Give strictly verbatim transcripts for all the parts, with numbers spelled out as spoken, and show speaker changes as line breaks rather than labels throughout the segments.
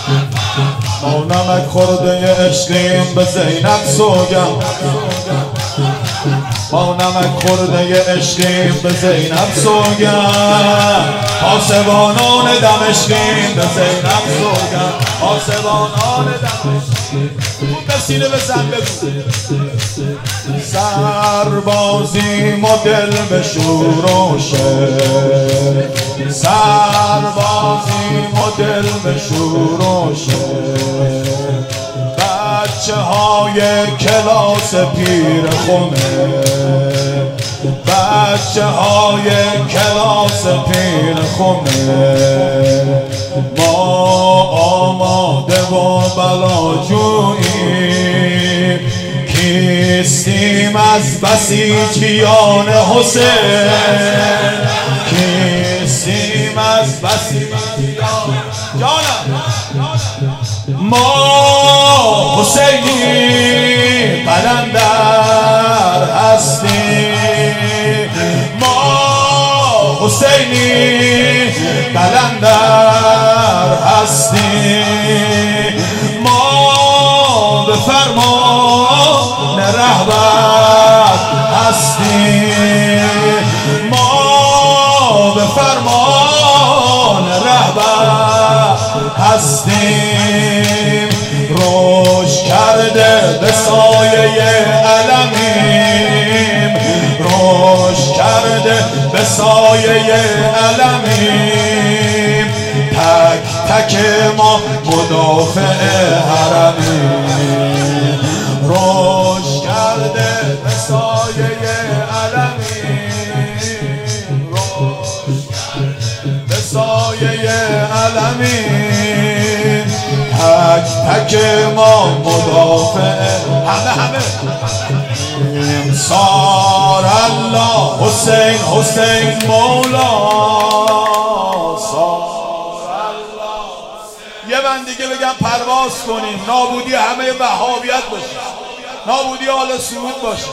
ما نمک خورده عشقیم به زینب سوگم، ما نمک خورده عشقیم به زینب سوگم، پاسبانان دمشقیم به زینب سوگم، پاسبانان دمشقیم. اون به سینه بزن بگو سربازیم و دل به شوروشه، سربازیم و دل به شوروشه، بچه های کلاس پیر خونه، بچه های کلاس پیر خونه، ما آماده و بلاجوییم، کیستیم از بسیجیان حسین، کیستیم از بسیجیان جانم، ما حسینی قلندر هستیم، ما حسینی قلندر هستیم، ما به فرمان رهبر هستیم، ما به فرمان رهبر هستیم، روش کرده به سایه علمیم، روش کرده به سایه علمیم، تک تک ما مدافع حرمیم، روش کرده به سایه علمیم، روش به سایه علمیم، تک تک ما مدافع همه همه سار الله حسین حسین مولا سار الله. یه من دیگه بگم پرواز کنیم، نابودی همه وهابیت باشه، نابودی آل سعود باشه.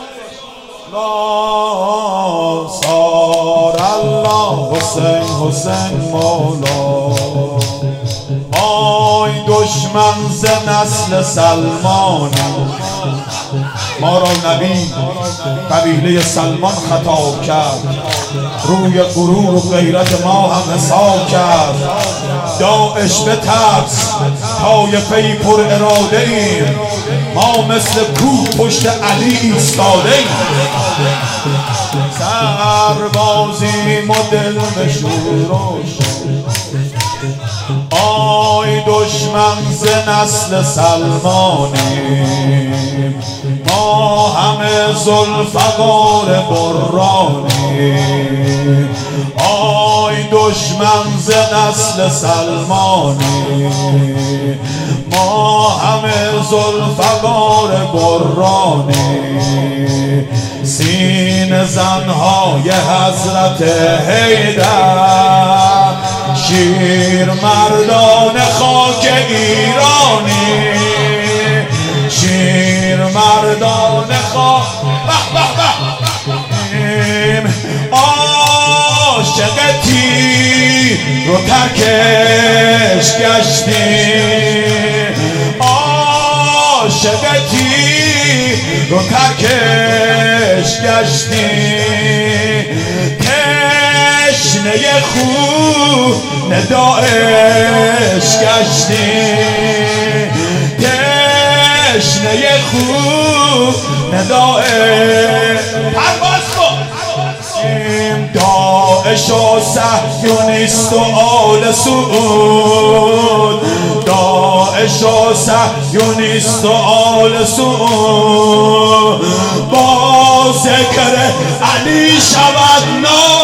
سار الله حسین حسین مولا، آی دشمن ز نسل سلمانی، ما را نبی قبیله سلمان خطاب کرد، روی غرور و غیرت ما هم حساب کرد، داعش به ترس طایفه‌ای پر اراده ایم، ما مثل کوه پشت علی ایستاده ایم، سربازیم و دل به شوروش، آی دشمن ز نسل سلمانیم، ما همه ذوالفقار برانیم، آی دشمن ز نسل سلمانیم، ما همه ذوالفقار برانیم، سین زنهای حضرت حیدر، شیر مردان خاک ایرانی، شیر مردان خاک به به به، عاشق تیر رو ترکش گشتیم، عاشق تیر رو ترکش گشتیم، تشنه خون داعش گشتیم، تشنه خون داعش پرواز کن، داعش و صهیونیست و آل سعود، داعش و صهیونیست و آل سعود، با ذکر علی شود نام